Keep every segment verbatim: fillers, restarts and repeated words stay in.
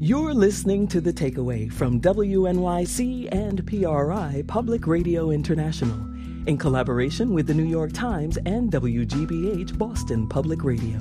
You're listening to The Takeaway from W N Y C and P R I Public Radio International in collaboration with the New York Times and W G B H Boston Public Radio.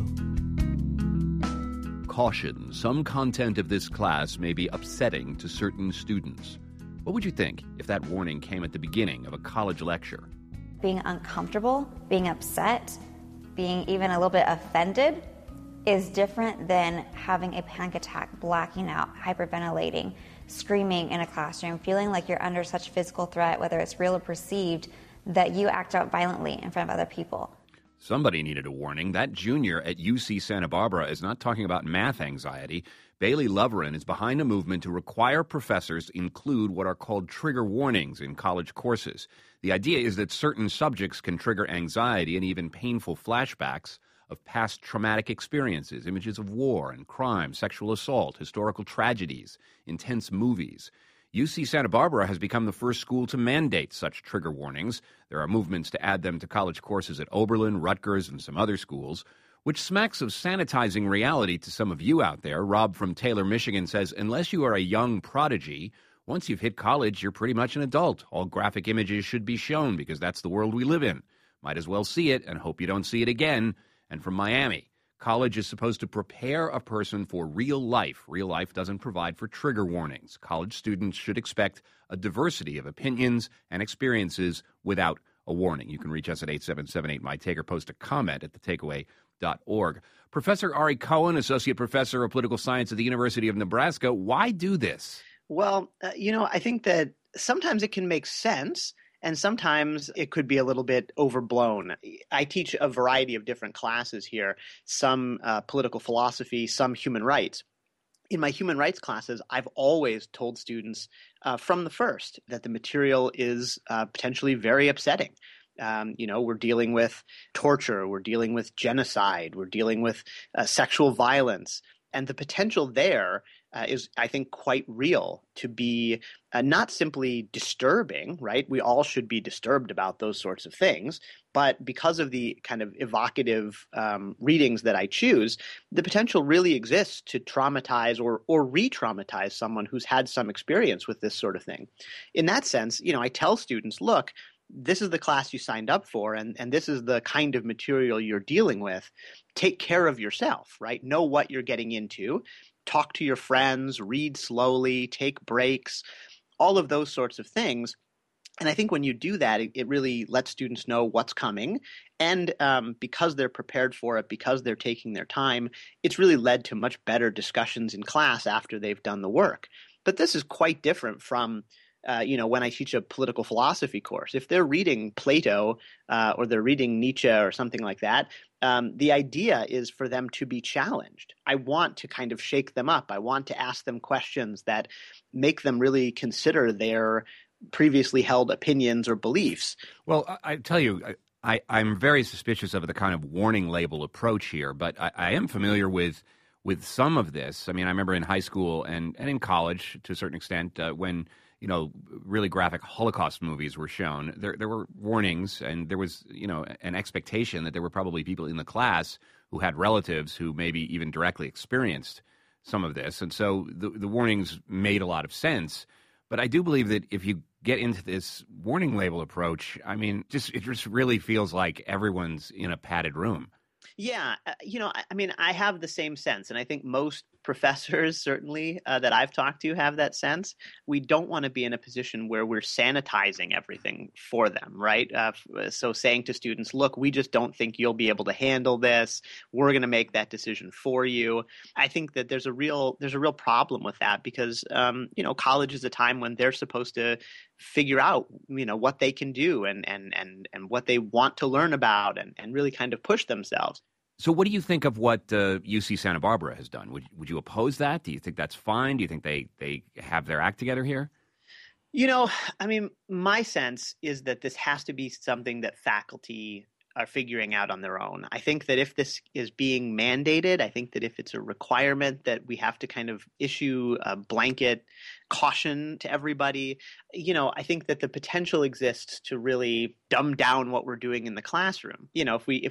Caution, some content of this class may be upsetting to certain students. What would you think if that warning came at the beginning of a college lecture? Being uncomfortable, being upset, being even a little bit offended is different than having a panic attack, blacking out, hyperventilating, screaming in a classroom, feeling like you're under such physical threat, whether it's real or perceived, that you act out violently in front of other people. Somebody needed a warning. That junior at U C Santa Barbara is not talking about math anxiety. Bailey Loverin is behind a movement to require professors include what are called trigger warnings in college courses. The idea is that certain subjects can trigger anxiety and even painful flashbacks of past traumatic experiences, images of war and crime, sexual assault, historical tragedies, intense movies. U C Santa Barbara has become the first school to mandate such trigger warnings. There are movements to add them to college courses at Oberlin, Rutgers, and some other schools, which smacks of sanitizing reality to some of you out there. Rob from Taylor, Michigan says, unless you are a young prodigy, once you've hit college, you're pretty much an adult. All graphic images should be shown because that's the world we live in. Might as well see it and hope you don't see it again. And from Miami, college is supposed to prepare a person for real life. Real life doesn't provide for trigger warnings. College students should expect a diversity of opinions and experiences without a warning. You can reach us at eight seven seven eight, M Y Take or post a comment at the takeaway dot org. Professor Ari Cohen, Associate Professor of Political Science at the University of Nebraska, why do this? Well, uh, you know, I think that sometimes it can make sense. And sometimes it could be a little bit overblown. I teach a variety of different classes here, some uh, political philosophy, some human rights. In my human rights classes, I've always told students uh, from the first that the material is uh, potentially very upsetting. Um, you know, we're dealing with torture, we're dealing with genocide, we're dealing with uh, sexual violence. And the potential there uh, is, I think, quite real to be uh, not simply disturbing, right? We all should be disturbed about those sorts of things. But because of the kind of evocative um, readings that I choose, the potential really exists to traumatize or, or re-traumatize someone who's had some experience with this sort of thing. In that sense, you know, I tell students, look, this is the class you signed up for, and, and this is the kind of material you're dealing with. Take care of yourself, right? Know what you're getting into. Talk to your friends, read slowly, take breaks, all of those sorts of things. And I think when you do that, it, it really lets students know what's coming. And um, because they're prepared for it, because they're taking their time, it's really led to much better discussions in class after they've done the work. But this is quite different from Uh, you know, when I teach a political philosophy course. If they're reading Plato uh, or they're reading Nietzsche or something like that, um, the idea is for them to be challenged. I want to kind of shake them up. I want to ask them questions that make them really consider their previously held opinions or beliefs. Well, I, I tell you, I, I'm very suspicious of the kind of warning label approach here, but I, I am familiar with with some of this. I mean, I remember in high school and, and in college to a certain extent uh, when you know, really graphic Holocaust movies were shown, there there were warnings, and there was, you know, an expectation that there were probably people in the class who had relatives who maybe even directly experienced some of this. And so the, the warnings made a lot of sense. But I do believe that if you get into this warning label approach, I mean, just it just really feels like everyone's in a padded room. Yeah, uh, you know, I, I mean, I have the same sense, and I think most professors, certainly, uh, that I've talked to have that sense. We don't want to be in a position where we're sanitizing everything for them, right? Uh, so saying to students, look, we just don't think you'll be able to handle this. We're going to make that decision for you. I think that there's a real there's a real problem with that because, um, you know, college is a time when they're supposed to figure out, you know, what they can do and and and and what they want to learn about and, and really kind of push themselves. So what do you think of what uh, U C Santa Barbara has done? Would would you oppose that? Do you think that's fine? Do you think they, they have their act together here? You know, I mean, my sense is that this has to be something that faculty are figuring out on their own. I think that if this is being mandated, I think that if it's a requirement that we have to kind of issue a blanket caution to everybody, you know, I think that the potential exists to really dumb down what we're doing in the classroom. You know, if we if we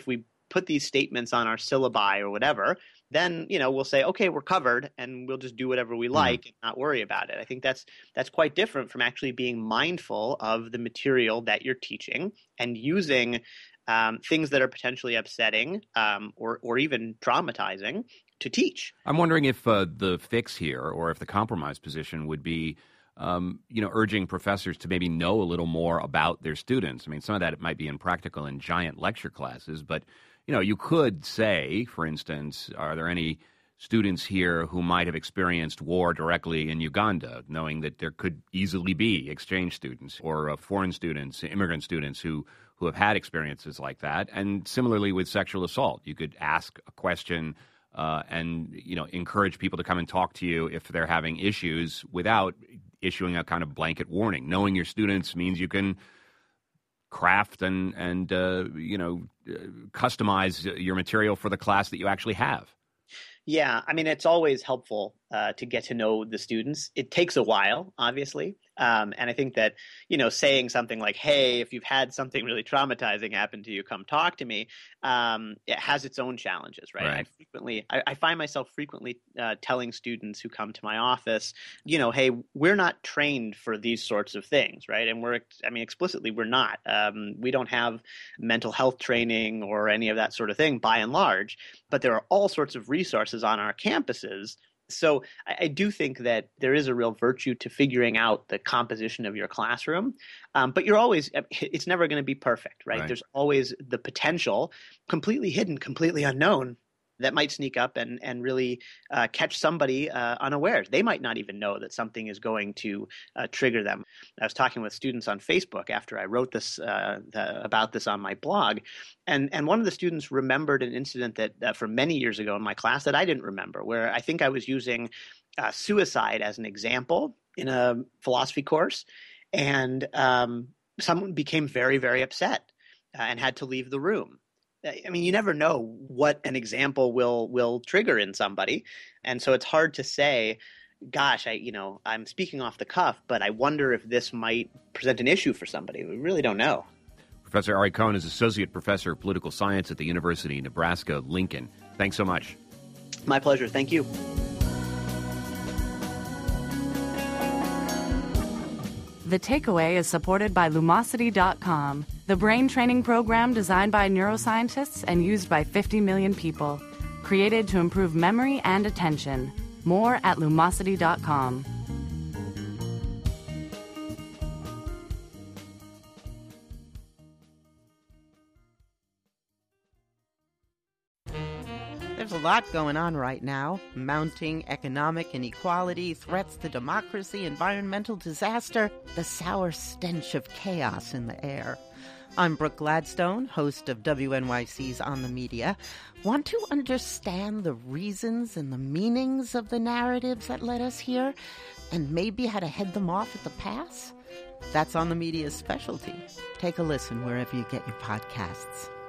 put these statements on our syllabi or whatever, then, you know, we'll say, okay, we're covered, and we'll just do whatever we like mm. and not worry about it. I think that's that's quite different from actually being mindful of the material that you're teaching and using um, things that are potentially upsetting um, or or even traumatizing to teach. I'm wondering if uh, the fix here, or if the compromise position would be, um, you know, urging professors to maybe know a little more about their students. I mean, some of that it might be impractical in giant lecture classes, but you know, you could say, for instance, are there any students here who might have experienced war directly in Uganda, knowing that there could easily be exchange students or uh, foreign students, immigrant students who, who have had experiences like that? And similarly with sexual assault, you could ask a question uh, and, you know, encourage people to come and talk to you if they're having issues without issuing a kind of blanket warning. Knowing your students means you can craft and, and uh, you know, customize your material for the class that you actually have. Yeah, I mean, it's always helpful uh, to get to know the students. It takes a while, obviously. Um, and I think that, you know, saying something like, hey, if you've had something really traumatizing happen to you, come talk to me, um, it has its own challenges, right? right. I frequently, I, I find myself frequently uh, telling students who come to my office, you know, hey, we're not trained for these sorts of things, right? And we're, I mean, explicitly, we're not. Um, we don't have mental health training or any of that sort of thing, by and large. But there are all sorts of resources on our campuses. So I, I do think that there is a real virtue to figuring out the composition of your classroom. Um, but you're always – it's never going to be perfect, right? right? There's always the potential, completely hidden, completely unknown, that might sneak up and, and really uh, catch somebody uh, unawares. They might not even know that something is going to uh, trigger them. I was talking with students on Facebook after I wrote this uh, the, about this on my blog, and, and one of the students remembered an incident that uh, from many years ago in my class that I didn't remember, where I think I was using uh, suicide as an example in a philosophy course, and um, someone became very, very upset uh, and had to leave the room. I mean, you never know what an example will will trigger in somebody. And so it's hard to say, gosh, I you know, I'm speaking off the cuff, but I wonder if this might present an issue for somebody. We really don't know. Professor Ari Cohen is Associate Professor of Political Science at the University of Nebraska-Lincoln. Thanks so much. My pleasure. Thank you. The Takeaway is supported by Lumosity dot com, the brain training program designed by neuroscientists and used by fifty million people. Created to improve memory and attention. More at Lumosity dot com. There's a lot going on right now. Mounting economic inequality, threats to democracy, environmental disaster, the sour stench of chaos in the air. I'm Brooke Gladstone, host of W N Y C's On the Media. Want to understand the reasons and the meanings of the narratives that led us here, and maybe how to head them off at the pass? That's On the Media's specialty. Take a listen wherever you get your podcasts.